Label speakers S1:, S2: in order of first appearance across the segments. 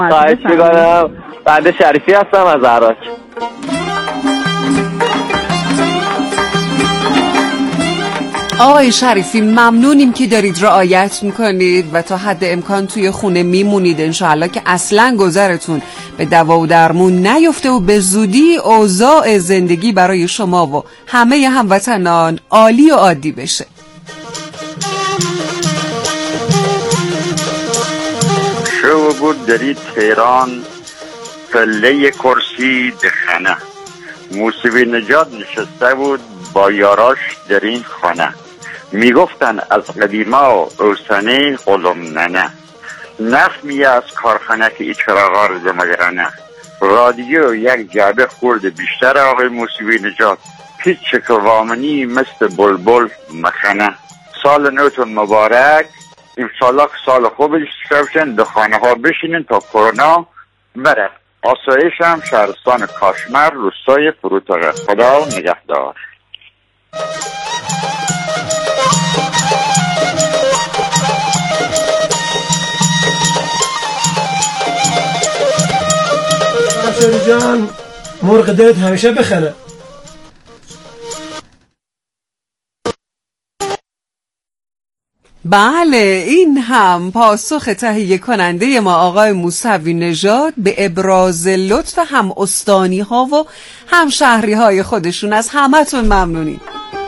S1: خواهش می‌کنم. بعد شریفی هستم از عراق.
S2: آقای شریفی ممنونیم که دارید رعایت میکنید و تا حد امکان توی خونه میمونید، انشاءالله که اصلا گذرتون به دوا و درمون نیفته و به زودی اوضاع زندگی برای شما و همه هموطنان عالی و عادی بشه.
S3: شو بود دری تهران پله کرسی دخنه، موسوی نجات نشسته بود با یاراش در این خانه، میگفتن از قدیما و اوسانه قلم ننه، نفمی از کارخانه که ای چراغا رو دمگرنه، رادیو یک جعبه خورد بیشتر آقای موسوی نجات، هیچ چکوامنی مثل بلبل مخنه. سال نوتون مبارک، انشالله سال خوبش شوشن، دخانه ها بشینن تا کرونا بره. آسایش هم شهرستان کاشمر، روستای فروتاقه. خدا نگهدار.
S4: همشهری جان، مرغ دلت همیشه بخره.
S2: بله، این هم پاسخ تهیه کننده ما آقای موسوی نژاد به ابراز لطف هم استانی ها و هم شهری های خودشون. از همتون ممنونیم.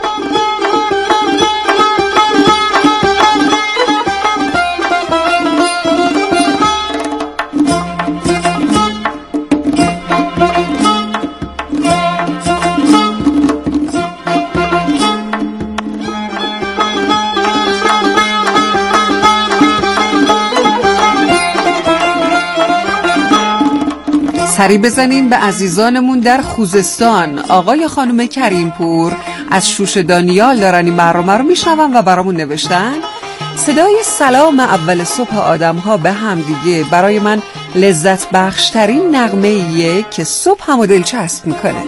S2: سری بزنیم به عزیزانمون در خوزستان. آقای خانم کریمپور از شوش دانیال دارن این برنامه رو میشنون و برامون نوشتن: صدای سلام اول صبح آدم ها به هم دیگه برای من لذت بخشترین نغمه ایه که صبح همو دلچسب میکنه.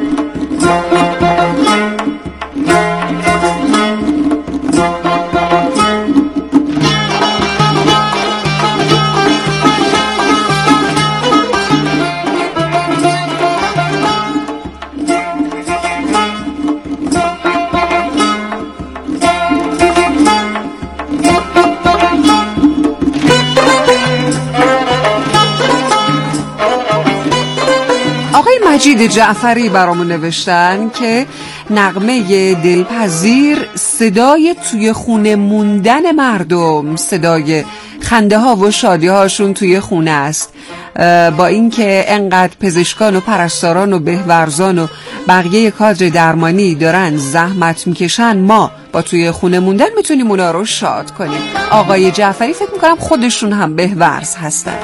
S2: مجید جعفری برامون نوشتن که نغمه دلپذیر صدای توی خونه موندن مردم، صدای خنده ها و شادی هاشون توی خونه است. با اینکه انقدر پزشکان و پرستاران و بهورزان و بقیه کادر درمانی دارن زحمت میکشن، ما با توی خونه موندن میتونیم اونا رو شاد کنیم. آقای جعفری فکر میکنم خودشون هم بهورز هستن.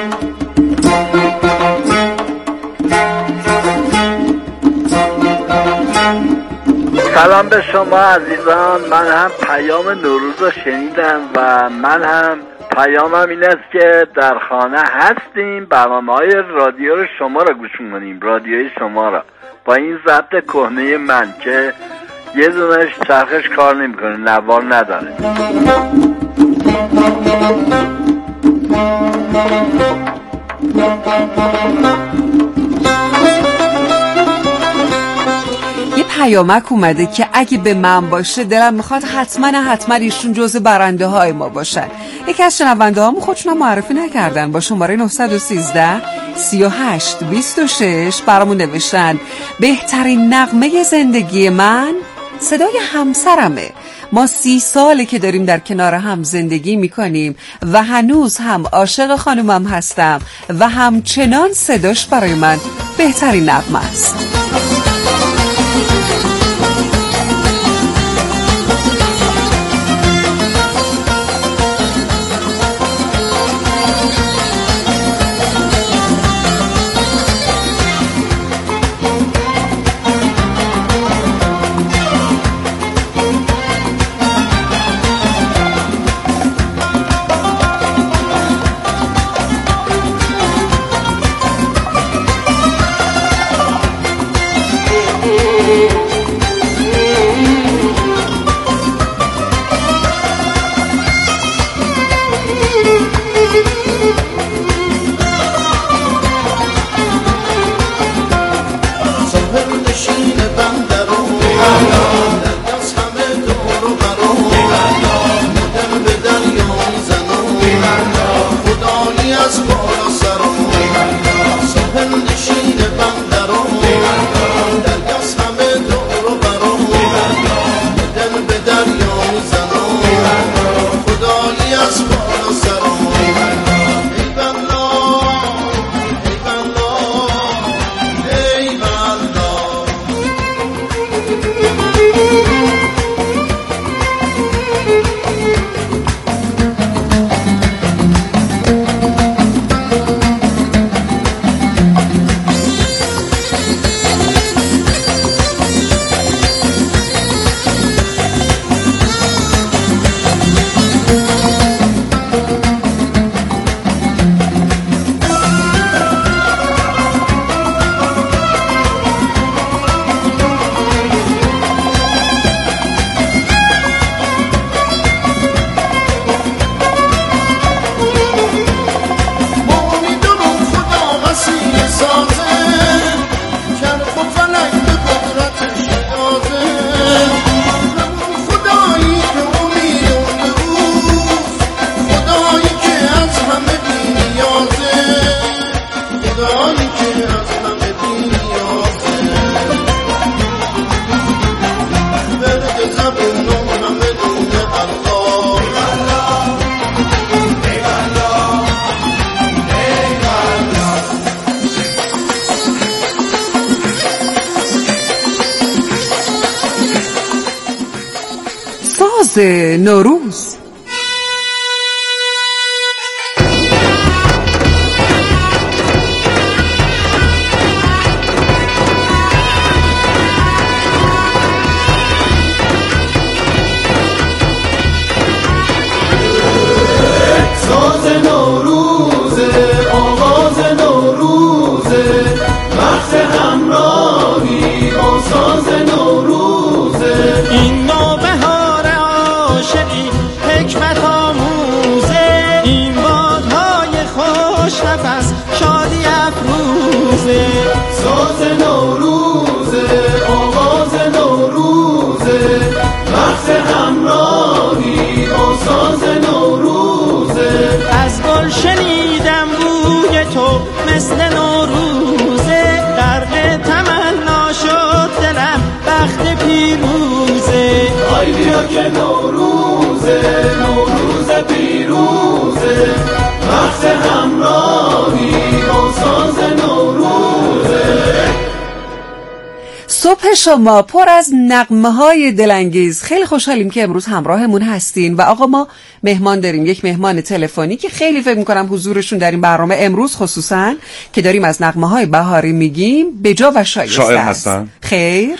S5: سلام به شما عزیزان. من هم پیام نوروز رو شنیدم و من هم پیامم این است که در خانه هستیم، برنامه‌های رادیو رو شما رو گوش می‌کنیم، رادیوی شما رو با این ضبط کهنه من که یه دونش چرخش کار نمی‌کنه، نوار نداره.
S2: یه پیامک اومده که اگه به من باشه دلم میخواد حتما ایشون جزء برنده های ما باشن. یکی از شنونده هامون خودشون معرفی نکردن، با شماره 913 38 26 برامون نوشتن: بهترین نغمه زندگی من صدای همسرمه. ما 30 ساله که داریم در کنار هم زندگی میکنیم و هنوز هم عاشق خانومم هستم و همچنان صداش برای من بهترین نغمه است.
S6: از بالا سرم ساحل نشین بندرم دریاست همه دور و برم دل به دریا میزنم خدایی از بالا سرم ای بلا ای بلا ای بلا
S2: ساز نوروز.
S6: ساز نوروزه آواز نوروزه وقت همراهی با ساز نوروزه
S7: این نوبهار عاشقی حکمت آموزه این بادهای خوش نفس شادی افروزه
S6: ساز نوروزه آواز نوروزه وقت همراهی با ساز نوروزه
S7: از گل شنیدم بوی تو مثل نوروزه غرق تمنا شد دلم بخت پیروزه
S6: آی بیا که نوروزه نوروز پیروزه وقت همراهی با ساز نوروزه
S2: صبح شما پر از نغمه‌های دلانگیز. خیلی خوشحالیم که امروز همراهمون هستین و آقا ما مهمان داریم، یک مهمان تلفنی که خیلی فکر می‌کنم حضورشون در این برنامه امروز خصوصاً که داریم از نغمه‌های بهاری میگیم به جا و شایسته.
S8: شاعر هستن؟
S2: خیر.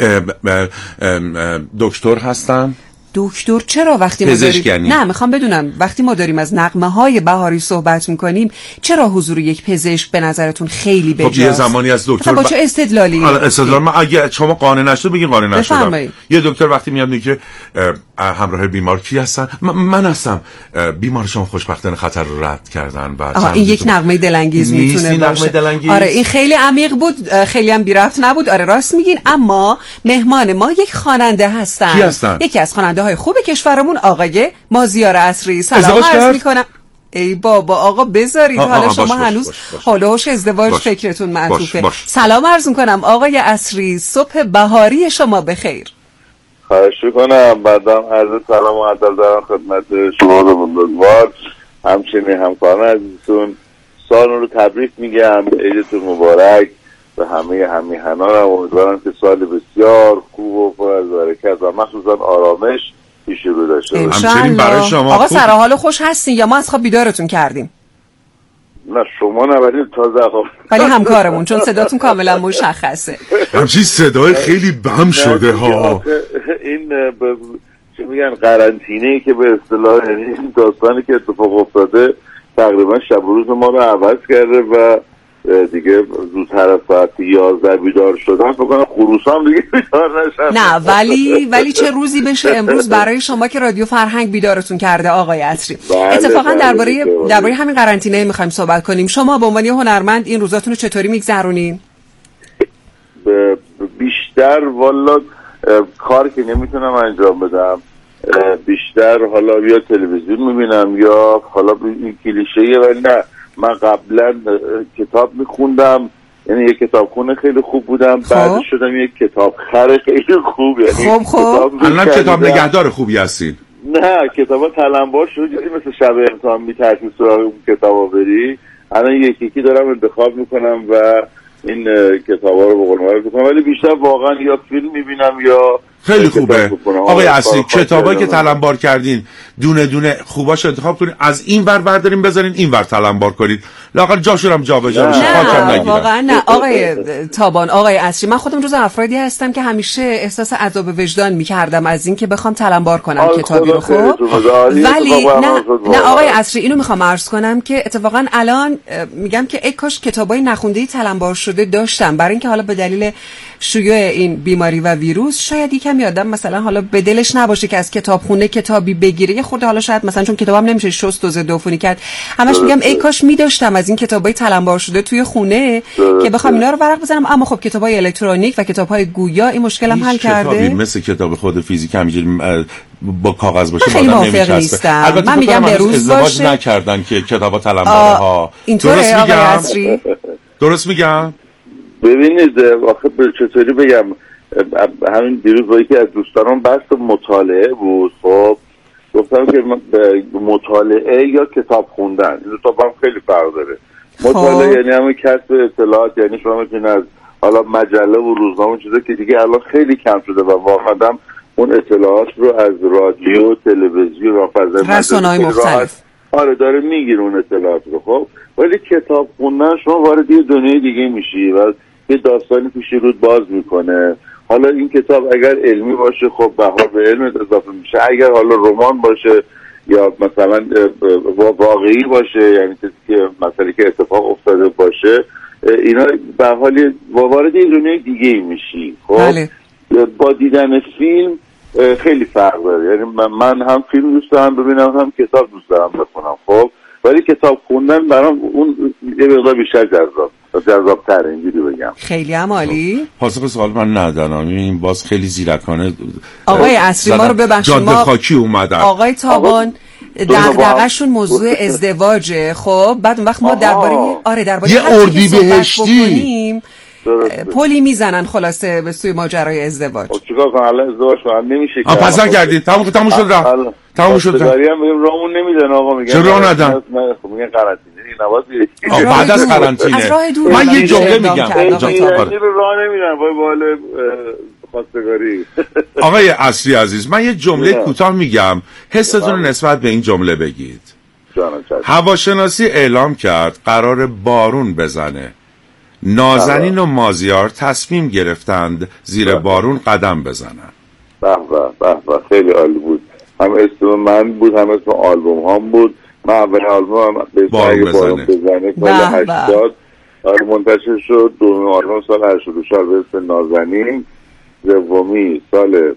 S8: دکتر هستن؟
S2: دکتر چرا وقتی ما
S8: پزشک
S2: داریم نه میخوام بدونم وقتی ما داریم از نغمه‌های بهاری صحبت میکنیم چرا حضور یک پزشک به نظرتون خیلی بجاست؟
S8: خب یه زمانی از دکتر
S2: با چه استدلالی؟
S8: استدلال ما اگه شما قانع نشد بگین قانع نشدم.
S2: بفرمایید.
S8: یه دکتر وقتی میاد میگه همراه بیمار کی هستن؟ من هستم. بیمار شما خوشبختانه خطر رو رد کردن و
S2: این یک نغمه دلانگیز میتونه باشه. آره این خیلی عمیق بود، خیلی هم بی ربط نبود. آره راست میگین. اما مهمان ما یک خواننده هستن.
S8: کی هستن؟
S2: یکی از خواننده های خوب کشورمون آقای مازیار عصری. سلام عرض میکنم. ای بابا آقا بذارید حالا شما هنوز حالوش ازدواج فکرتون معطوفه. سلام عرض میکنم آقای عصری، صبح بهاری شما بخیر.
S9: خواهش میکنم. بعدم عرض سلام و ادب دارم خدمت شما رو بزرگوار، همچنین همکاران عزیزتون. سال رو تبریک میگم، عیدتون مبارک و همه همیهنانم. امیدوارم که سال بسیار خوب و پر از برکت و مخصوصا آرامش پیش رو داشته باشیم.
S8: همچنین برای شما.
S2: آقا سر حال خوش هستین یا ما از خواب بیدارتون کردیم؟
S9: نه شما نبرید تازه خواب،
S2: ولی همکارمون چون صداتون کاملا مشخصه.
S8: همچین صدای خیلی بم شده ها.
S9: این چی میگن قرنطینه‌ای که به اصطلاح یعنی این داستانی که اتفاق افتاده تقریبا شب و روز ما رو عوض کرده و دیگه زودتر از ساعت 11 بیدار شدن بکنم خروسان دیگه بیدار نشن.
S2: نه ولی چه روزی بشه امروز برای شما که رادیو فرهنگ بیدارتون کرده آقای عطری. اتفاقا درباره همین قرنطینه میخوایم صحبت کنیم. شما به عنوان یه هنرمند این روزاتون رو چطوری میگذرونین؟
S9: بیشتر والا کار که نمیتونم انجام بدم، بیشتر حالا یا تلویزیون میبینم یا حالا این کلیشه‌ایه ولی نه من قبلا کتاب میخوندم، یعنی یک کتابخونه خیلی خوب بودم، بعد شدم یک کتاب خر خیلی خوب. یعنی
S2: خب
S8: الان کتاب نگهدار خوبی هستین؟
S9: نه، کتابا تلمبار شد، یعنی مثل شب امتحان میترسی سراغ اون کتابا بری. الان یکی دارم انتخاب میکنم و این کتابا رو به قول معروف میکنم، ولی بیشتر واقعا یا فیلم میبینم یا
S8: خیلی خوبه. آقای اصلی کتابایی که تلمبار کردین دونه دونه خوباش انتخاب کنید، از این ور بردارین بذارین این ور تلمبار کنید، لااقل جاشون هم جابجا بشه، خاکم نگیرن.
S2: واقعا نه آقای تابان، آقای اصلی، من خودم جزو افرادی هستم که همیشه احساس عذاب وجدان میکردم از این که بخوام تلمبار کنم کتابی رو. خب ولی نه آقای اصلی، اینو میخوام عرض کنم که اتفاقا الان میگم که ای کاش کتابای نخونده‌ای تلمبار شده داشتم، برای اینکه حالا به دلیل شیوع این بیماری و ویروس شاید یکم آدم مثلا حالا به دلش نباشه که از کتابخونه کتابی بگیره، یه خورده حالا شاید مثلا چون کتابم نمیشه شست و ضد عفونی کرد، همش میگم ای کاش می‌داشتم از این کتابای تلمبار شده توی خونه که بخوام اینا رو ورق بزنم. اما خب کتابای الکترونیک و کتابای گویا این مشکلم حل کرده.
S8: مثل کتاب خود فیزیک همینجوری با کاغذ باشه
S2: خیلی موافق نیستم.
S8: البته
S2: من میگم به روز
S8: ازدواج
S2: باشه
S8: نکردن که کتابا تلمباره ها.
S2: اینطوره آقای عصری؟
S8: درست میگم؟
S9: ببینید واقعا چطوری بگم، همین دیروز با یکی از دوستانم بحث مطالعه بود. خب گفتم که مطالعه یا کتاب خوندن این دو تا با هم خیلی فرق داره. مطالعه یعنی همون کسب اطلاعات، یعنی شما میتونید از حالا مجله و روزنامه چیزا که دیگه الان خیلی کم شده و واقعا اون اطلاعات رو از رادیو، تلویزیون و فضای
S2: رسانه‌های مختلف
S9: داره میگیره اون اطلاعات رو. خب ولی کتاب خوندن شما وارد یه دنیای دیگه میشی و یه داستانی پیش رود باز میکنه. حالا این کتاب اگر علمی باشه خب بها به علم اضافه میشه، اگر حالا رمان باشه یا مثلا واقعی باشه، یعنی چیزی که مثلا که اتفاق افتاده باشه، اینا به حال وارد یه دنیای دیگه میشی. خب
S2: بله.
S9: با دیدن فیلم خیلی فرق داره، یعنی من هم فیلم دوست دارم ببینم هم کتاب دوست دارم بخونم. خب ولی کتاب خوندن برام اون یه مقدار بیشتر جذاب‌تره، اینجوری بگم.
S2: خیلی عالی.
S8: پاسخ سوال من ندادم، این باز خیلی زیرکانه.
S2: آقای عصری ما رو ببخشید،
S8: جاده خاکی اومدن.
S2: آقای تابان دغدغه‌شون موضوع ازدواجه. خب بعد اون وقت ما درباره
S8: یه اردیبهشتی
S2: پلی میزنن خلاصه به سوی ماجرای ازدواج.
S9: چیکار کنم الان ازدواج کنم نمیشه که
S8: پس نکردید. تموم شد رفت. تموم شد.
S9: داریم میگم راهمون نمیدن آقا، میگن
S8: چرا راه ندن؟
S9: میگن قرنطینه نواز
S8: بعد از قرنطینه من یه جمله میگم
S9: راه نمیدن وای بالا خواستگاری.
S8: آقای اصلی عزیز من یه جمله کوتاه میگم، حستون نسبت به این جمله بگید. هواشناسی اعلام کرد قرار بارون بزنه، نازنین و مازیار تصمیم گرفتند زیر بارون قدم بزنن.
S9: به به خیلی عالی بود. هم اسم من بود هم اسم آلبوم هم بود. من اول آلبوم به
S8: بارون بزنه
S9: سال 80 منتشر شد. دومین آلبوم سال 84 به اسم نازنین، دومی سال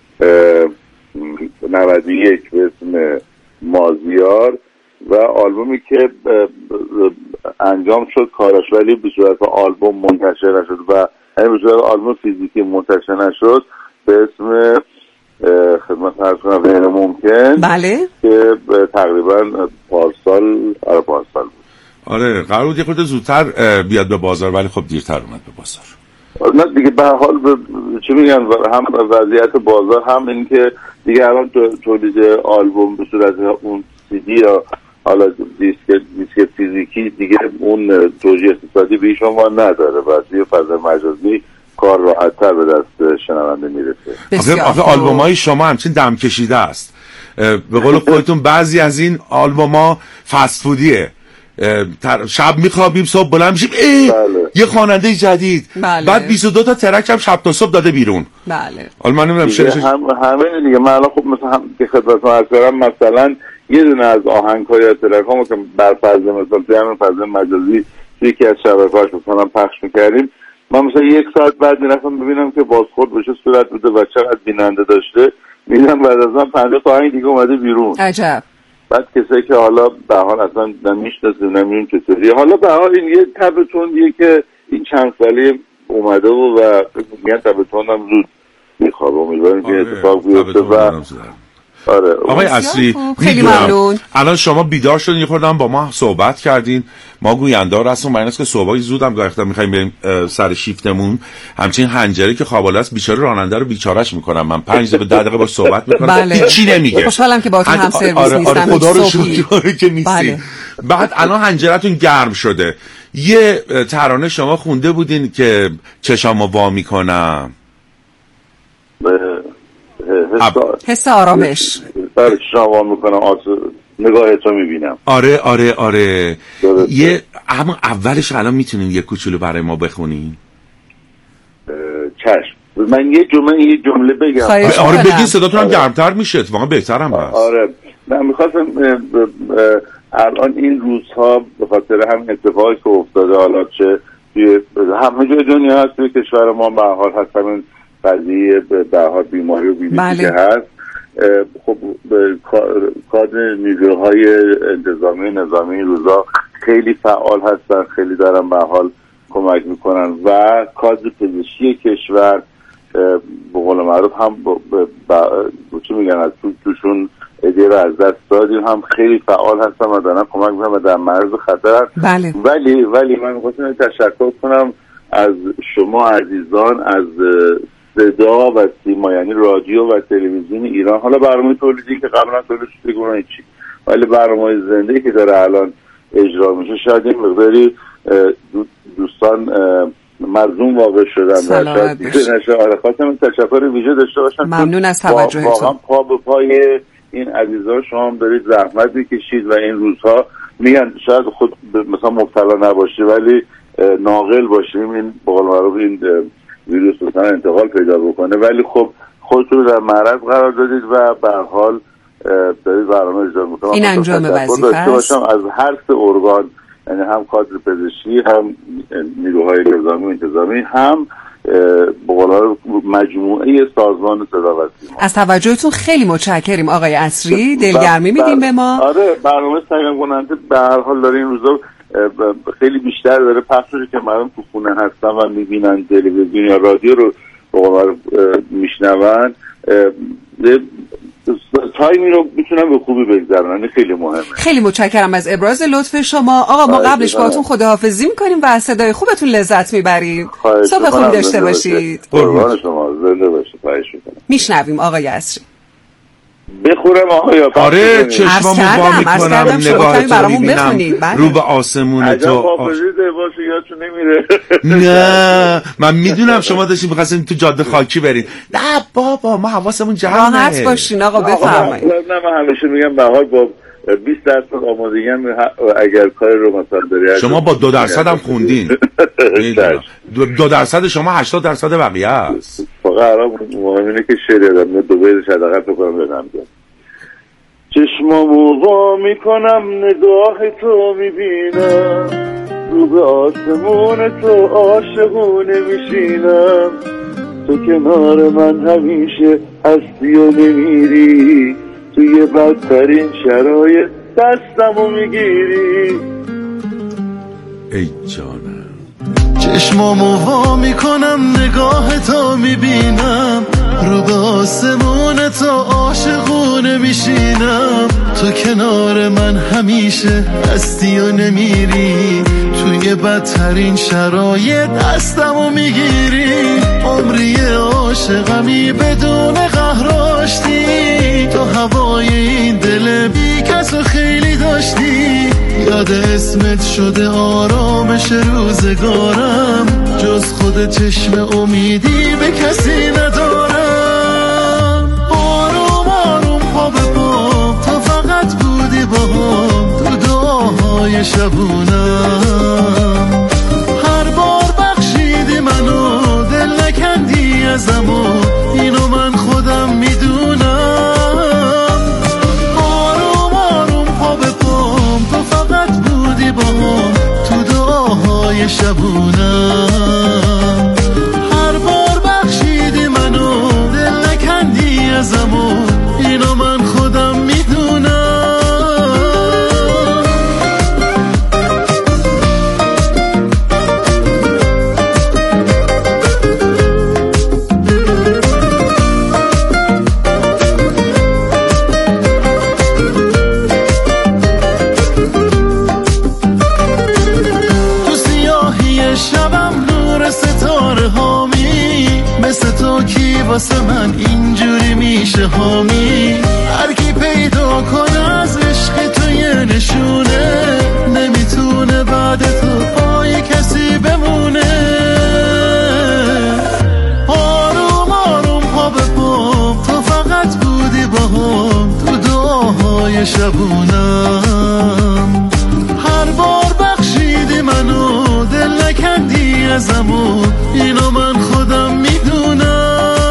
S9: 91 به اسم مازیار و آلبومی که انجام شد کارش ولی به صورت آلبوم منتشر نشد و همین به صورت آلبوم فیزیکی منتشر نشد به اسم خدمت عرض کنم غیر ممکن.
S2: بله
S9: که تقریبا پارسال بود.
S8: آره قرار بود یه خورده زودتر بیاد به بازار ولی خب دیرتر اومد به بازار.
S9: نه دیگه به حال چی میگن، هم وضعیت بازار هم این که دیگه الان تولید آلبوم به صورت اون سی دی یا حالا دیسک فیزیکی دیگه اون توجیه اقتصادی به شما نداره و توی فضای مجازی کار راحت‌تر به دست شنونده میرسه.
S8: آخه آلبوم‌های شما همچین دم کشیده است. به قول خودتون بعضی از این آلبوم‌ها فست فودیه. شب میخوابیم صبح بلند میشیم
S9: بله.
S8: یه خواننده جدید
S2: بله.
S8: بعد 22 تا ترک هم شب تا صبح داده بیرون.
S2: بله
S8: حالا من نمیدونم
S9: همه دیگه من الان خب مثلا که خدمتتون عرض کردم مثلا یه دونه از آهنگ‌های یا ترک‌هامو که بر فرض مثلا توی همین فضای مجازی یکی از شبکه‌هاش مثلا پخش می‌کردیم، من مثلا یک ساعت بعد میرفتم ببینم که بازخورد بشه صورت بوده و چقدر بیننده داشته، می‌دیدم بعد از من 50 تا آهنگ دیگه اومده بیرون.
S2: عجب.
S9: بعد کسایی که حالا به حال اصلا نمی‌شناسیم نمی‌دونیم چطوریه، حالا به حال این یه تبتونیه که این چند سالی اومده و میگن تبتون هم زود میخوابه. امیدواریم که اتفاق بیفته و آره.
S8: آقای عصری
S2: خیلی ممنون.
S8: الان شما بیدار شدین، یه خوردم با ما صحبت کردین. ما گویندار هستم، معنی است که صبحای زودم گفتم می‌خوایم بریم سر شیفتمون. همچین حنجره که خواباله است بیچاره راننده رو بیچارهش میکنم. من 5 دقیقه 10 دقیقه باش صحبت میکنم.
S2: بله.
S8: چی نمیگه.
S2: خوشحالم که باهاتون هم سرویس نیستم.
S8: آره خدا رو شکر که نیستی.
S2: بله.
S8: بعد الان حنجرتون گرم شده. یه ترانه شما خونده بودین که چشامو وا میکنم.
S2: حس آرامش.
S9: برای شما میکنم نگاه تو میبینم.
S8: آره یه اما اولش الان میتونین یه کوچولو برای ما بخونین؟
S9: چشم. من یه جمله بگم.
S8: آره بگین صداتون هم گرمتر میشه، اتفاقا بهتر هم هست.
S9: آره من میخواستم الان این روزها به خاطر هم اتفاقی که افتاده، حالا چه توی همه جای دنیا هست، توی کشور ما به هر حال هست همین قضیه به هر حال بیماری و بیماری که هست. خب کادر نیروهای انتظامی نظامی روزا خیلی فعال هستن، خیلی دارن به هر حال کمک میکنن و کادر پزشکی کشور به قول معروف هم چی میگن از توشون ایده رو از دست دادیم، هم خیلی فعال هستن و دارن کمک میکنن و در معرض خطر هست.
S2: بله.
S9: ولی من میخواستم تشکر کنم از شما عزیزان، از صدا و سیما، یعنی رادیو و تلویزیون ایران. حالا برنامه تولیدی که قبلا تولید شده گونه چی، ولی برنامه زنده که داره الان اجرا میشه شاید این مقداری دوستان مظلوم واقع شدن و شاید دیگه نشه. آره خواستم تشکر ویژه داشته باشم.
S2: ممنون از توجهتون.
S9: واقعا پا به پای این عزیزان شما هم دارید زحمت میکشید و این روزها میگن شاید خود مثلا مبتلا نباشی ولی ناقل باشیم، این به قول معروف این ویروس مثلا انتقال پیدا بکنه، ولی خب خودتون در معرض قرار دادید و به هر حال دارید برنامه اجرا میکنید.
S2: این انجام وظیفه است.
S9: از هر سه ارگان، یعنی هم کادر پزشکی، هم نیروهای نظامی و انتظامی، هم به قول مجموعه سازمان صدا و سیما.
S2: از توجهتون خیلی متشکریم آقای عصری، دلگرمی میدیم به ما.
S9: آره برنامه سرگرم کننده به هر حال داره این روزا خیلی بیشتر داره پخش شده که مردم تو خونه هستن و میبینن تلویزیون یا رادیو رو به قول میشنون، تایمی رو میتونن به خوبی بگذرونن. خیلی مهمه. خیلی
S2: متشکرم از ابراز لطف شما آقا. ما قبلش باهاتون خداحافظی میکنیم و از صدای خوبتون لذت میبریم. صبح خوبی داشته باشید.
S9: قربان شما، زنده باشید. خواهش میکنم.
S2: میشنویم آقای عصری.
S9: بخورم آقا.
S8: آره چشمامو وا میکنم، نگاهتو میبینم رو به آسمون تو.
S9: حافظه باشه یادتون نمیره.
S8: نه من میدونم شما داشتین می‌خواستین تو جاده خاکی برین. نه بابا ما حواسمون جمعه.
S2: راحت باشین آقا بفرمایید.
S9: نه من همیشه میگم به حال با 20% آمادگی هم اگر کار رو مثلا داری.
S8: شما با 2% هم خوندین. 2% شما 80% بقیه است.
S9: فقط مهم اینه که شعر دادم دوباره حداقل بکنم بدم. چشمامو وا میکنم نگاه تو میبینم، رو به آسمون تو عاشقونه میشینم، تو کنار من همیشه هستی و نمیری، توی بدترین شرایط دستمو میگیری.
S8: ای جانم
S6: چشمامو وا میکنم نگاه تو میبینم، رو به آسمون تو عاشقونه میشینم، تو کنار من همیشه هستی و نمیری، توی بدترین شرایط دستمو میگیری. عمری عاشقمی بدون قهراشتی، تو هوای این دل بی کسو خیلی داشتی، یاد اسمت شده آرامش روزگارم، جز خود چشم امیدی به کسی ندارم. آروم آروم پا به پا تو فقط بودی باهم، تو دعاهای شبونم هر بار بخشیدی منو، دل نکندی ازم و اینو من خودم میدونم. آروم آروم پا به پام تو فقط بودی باهم، تو دعاهای شبونم هر بار بخشیدی منو، دل نکندی ازم و اینو من خودم میدونم. کی واسه من اینجوری میشه حامی؟ هر کی پیدا کنه از عشق تو یه نشونه، نمیتونه بعد تو پای کسی بمونه. آروم آروم پا به پام، تو فقط بودی باهام تو دعاهای شبونم. هر بار بخشیدی منو، دل نکندی ازمو، اینو من خودم میدونم.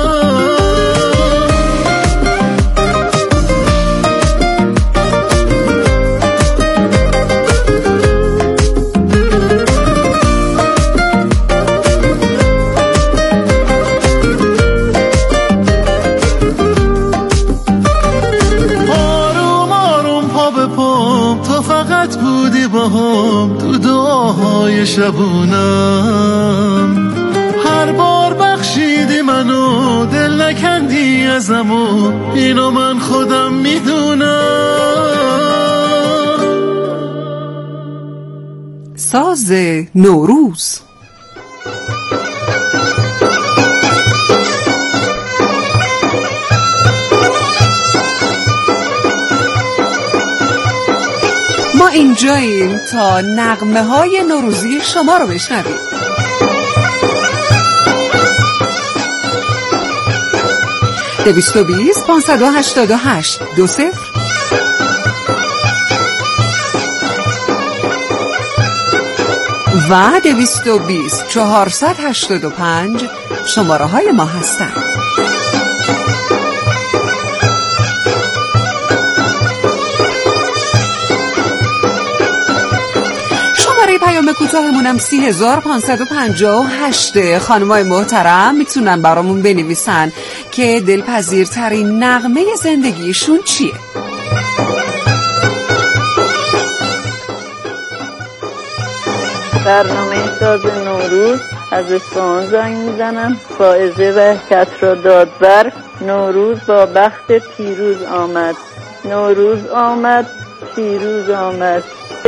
S6: آروم آروم پا به پام، تو فقط بودی باهام تو دعاهای شبونم. هر بار بخشیدی منو، دل نکندی ازمو، اینو من خودم میدونم.
S2: ساز نوروز. ما اینجاییم تا نغمه های نوروزی شما رو بشنویم. دویست و 588 20 و 220 485 شماره های ما هستند. پیام کوتاهمونم 30558. خانمای محترم میتونن برامون بنویسن که دلپذیرترین نغمه زندگیشون چیه.
S10: برنامه ساز نوروز از اصفهان زنگ میزنم. فائزه و کسرا دادبر. نوروز با بخت پیروز آمد، نوروز آمد، پیروز آمد.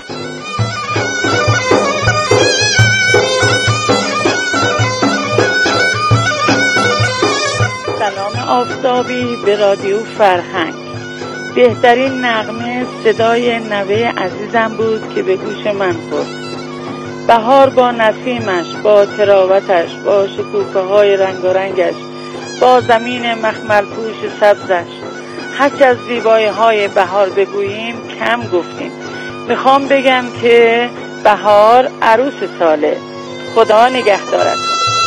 S10: سلام آفتابی به رادیو فرهنگ. بهترین نغمه صدای نوه عزیزم بود که به گوش من خورد. بهار با نسیمش، با تراوتش، با شکوفه های رنگارنگش، با زمین مخمل پوش سبزش. هرچه از زیبایی های بهار بگوییم کم گفتیم. میخوام بگم که بهار عروس ساله. خدا نگهدارت.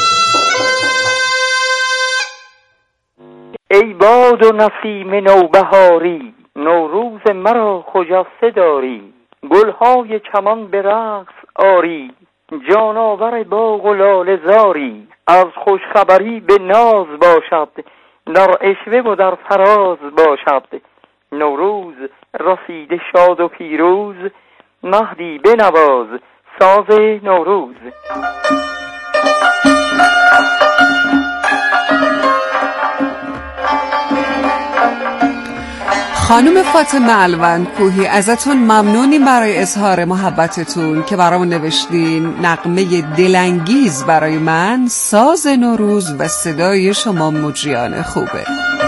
S11: ای باد و نسیم نوبهاری، نوروز مرا خجسته داری. گلهای چمن به رقص آری، جاناور باغ و لاله زاری. از خوشخبری به ناز باشد، در عشوه و در فراز باشد. نوروز رسیده شاد و پیروز، مهدی بنواز ساز نوروز.
S2: خانم فاطمه الوند کوهی، ازتون ممنونیم برای اظهار محبتتون که برامون نوشتین. نغمه دلانگیز برای من ساز نوروز و صدای شما مجریان خوبه.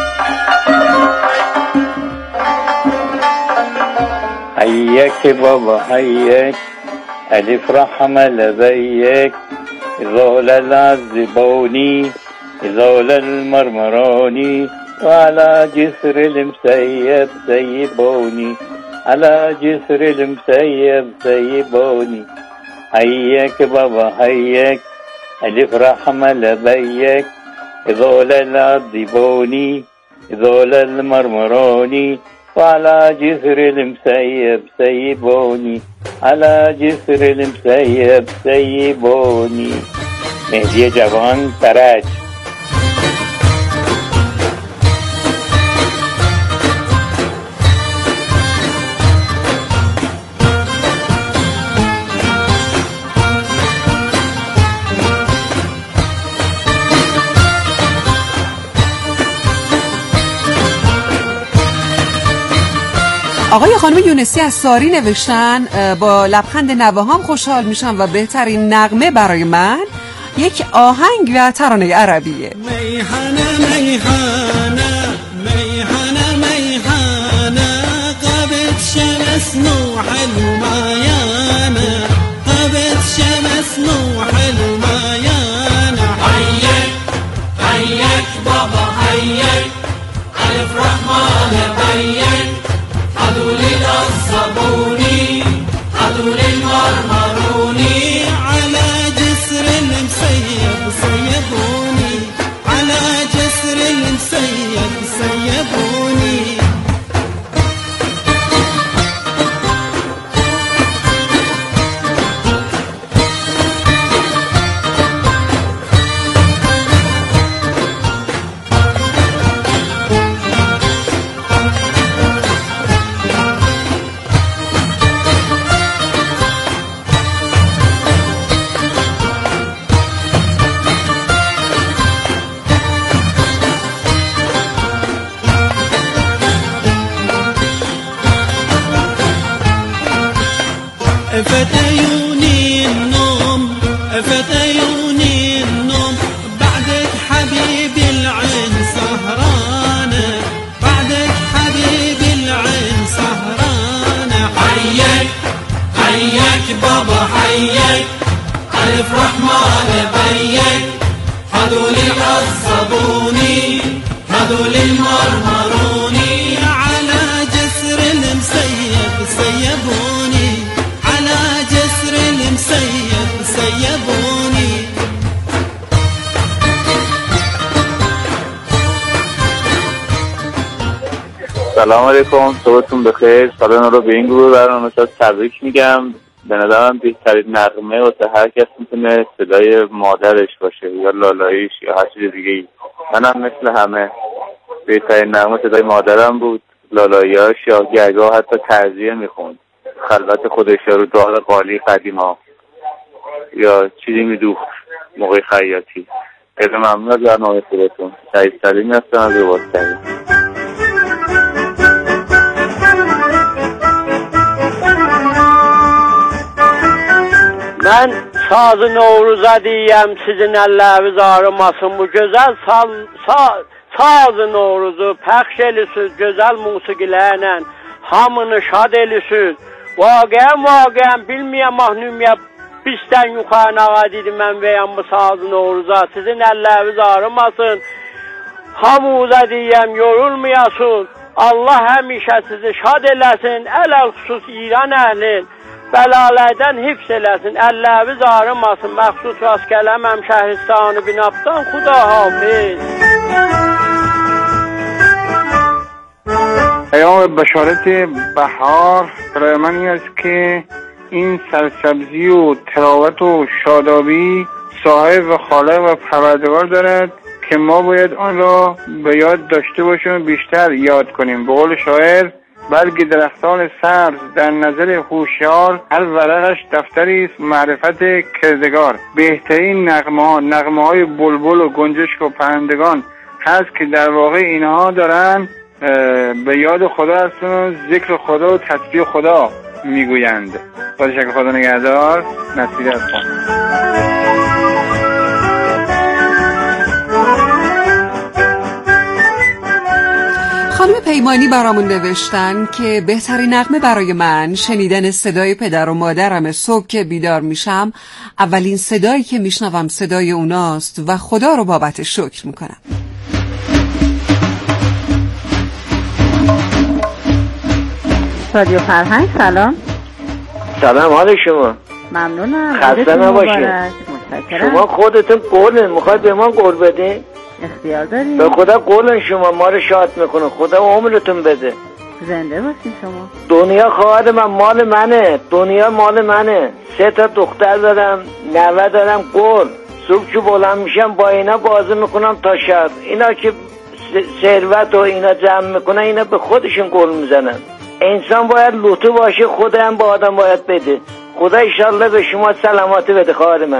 S12: حیک بابا حیک، الف رحم لبیک، زال العذبانی، زال المرمرانی، وعلى جسر المسيب سيبوني، على جسر المسيب سيبوني. حيك بابا حيك، ألف رحمة لبيك، ذول العذبوني، ذول المرمروني، وعلى جسر المسيب سيبوني، على جسر المسيب سيبوني. مهدی جوان ترج.
S2: آقای خانم یونسی از ساری نوشتن با لبخند نوهام خوشحال میشم و بهترین نغمه برای من یک آهنگ و ترانه عربیه.
S7: میهنه میهنه میهنه میهنه قبت شمس نوح الميانه قبت شمس نوح الميانه هيك هيك بابا هيك ألف رحمن بيك هذول الصابوني هذول المرمروني على جسر المسيب سيبوني على جسر المسيب سيبوني فتيوني النوم فتيوني النوم بعدك حبيبي العين سهرانة بعدك حبيبي العين سهرانة حيك حيك بابا حيك ألف رحمن بيك هذول عصبوني هذول المرمروني على جسر المسيب سيبوني على جسر المسيب سيبوني
S13: سلام علیکم، صبحتون بخیر. سال نو رو به این گروه برنامه‌ساز تبریک میگم. به نظرم بهترین نغمه واسه هر کس میتونه صدای مادرش باشه یا لالاییش یا هر چیز دیگه‌ای. منم مثل همه بهترین نغمه صدای مادرم بود. لالایی‌هاش یا گهگاه حتی تعزیه میخوند، خلوت خودش رو دار قالی قدیما یا چیزی میدوخت موقع خیاطی. خیلی ممنون از برنامه خودتون. سعید سلیمی هستم از رباط‌کریم.
S14: Ben sazı Novruz'a diyem sizin əlləriniz ağrımasın bu gözəl sazı Novruzu pəxş elisiniz gözəl musiqilərlə hamını şad elisiniz. Vaqəyən bilməyəm mahnumya bizdən yuxarı ağa dedim mən vəyəm bu sazı Novruz'a sizin əlləriniz ağrımasın. Hamıza diyem yorulmayasın. Allah həmişə sizi şad eləsin. Ələl xüsus İran əhlin. Bəlalərdən hifz eləsin, əlləriniz ağrımasın, məxsus rast gələməm şəhristanı binabdan, xuda hafiz.
S15: پیام بشارت بهار برای من این است که این سرسبزی و تراوت و شادابی صاحب و خالق و پروردگار دارد که ما باید آن را به یاد داشته باشیم و بیشتر یاد کنیم. به قول شاعر برگ درختان سبز در نظر هوشیار هر ورقش دفتری است معرفت کردگار. بهترین نغمه های بلبل و گنجشک و پرندگان هست که در واقع اینها دارن به یاد خدا هستن و ذکر خدا و تسبیح خدا میگویند. با تشکر، خدا نگهدار. نصیری هستم.
S2: خانم پیمانی برامون نوشتن که بهترین نغمه برای من شنیدن صدای پدر و مادرم. صبح که بیدار میشم اولین صدایی که میشنوم صدای اوناست و خدا رو بابت شکر میکنم.
S16: رادیو فرهنگ، سلام.
S1: سلام، حال شما؟
S16: ممنونم.
S1: خسته نباشید. شما خودتون قولن میخواید به ما قول بدین؟
S16: اختیار دارید.
S1: به خدا قولن شما ما رو شاد میکنه. خدا عمرتون بده.
S16: زنده باشین شما.
S1: دنیا خواهد من مال منه. دنیا مال منه. 3 تا دختر دارم، 90 دارم. قول صبح که بلند میشم با اینا بازی میکنم تا شب. اینا که ثروت و اینا جمع میکنن اینا به خودشون قول میزنن. انسان باید لطف باشه، خدا هم با آدم باید بده. خدا انشالله به شما سلامتی بده خواهر من.